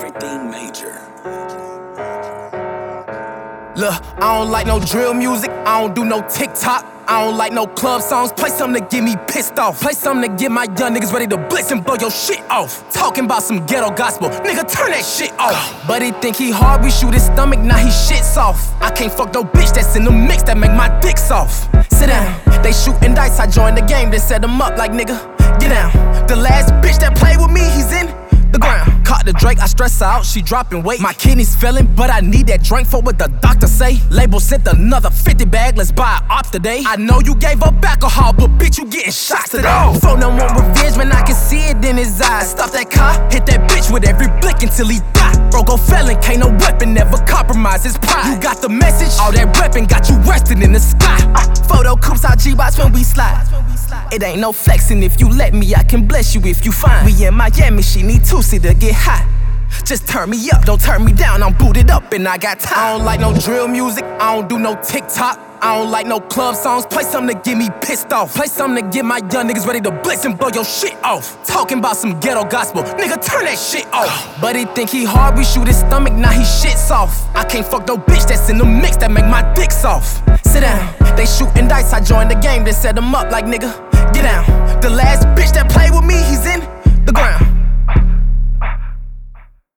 Everything major. Look, I don't like no drill music, I don't do no TikTok. I don't like no club songs, play something to get me pissed off. Play something to get my young niggas ready to blitz and blow your shit off. Talking about some ghetto gospel, nigga turn that shit off. But he think he hard, we shoot his stomach, now he shits off. I can't fuck no bitch that's in the mix that make my dick soft. Sit down, they shooting dice, I joined the game, then set them up like nigga, get down. The last bitch that played with me, he's in the ground. Caught the Drake, I stress her out, she dropping weight. My kidneys failing, but I need that drink for what the doctor say. Label sent another 50 bag, let's buy it off today. I know you gave up alcohol, but bitch, you getting shots today. Phone no want revenge, man, I can see it in his eyes. Stop that car, hit that bitch with every blick until he die. Bro, go felon, can't no weapon never compromise his pride. You got the message, all that reppin' got you resting in the sky. Photo coops out G-Box when we slide. It ain't no flexing, if you let me, I can bless you if you find. We in Miami, she need 2C to get hot. Just turn me up, don't turn me down, I'm booted up and I got time. I don't like no drill music, I don't do no TikTok. I don't like no club songs, play something to get me pissed off. Play something to get my young niggas ready to blitz and blow your shit off. Talking about some ghetto gospel, nigga turn that shit off. But he think he hard, we shoot his stomach, now he shits off. I can't fuck no bitch that's in the mix that make my dick soft. Sit down, they shooting dice, I joined the game, then set them up like nigga, get down. The last bitch that played with me, he's in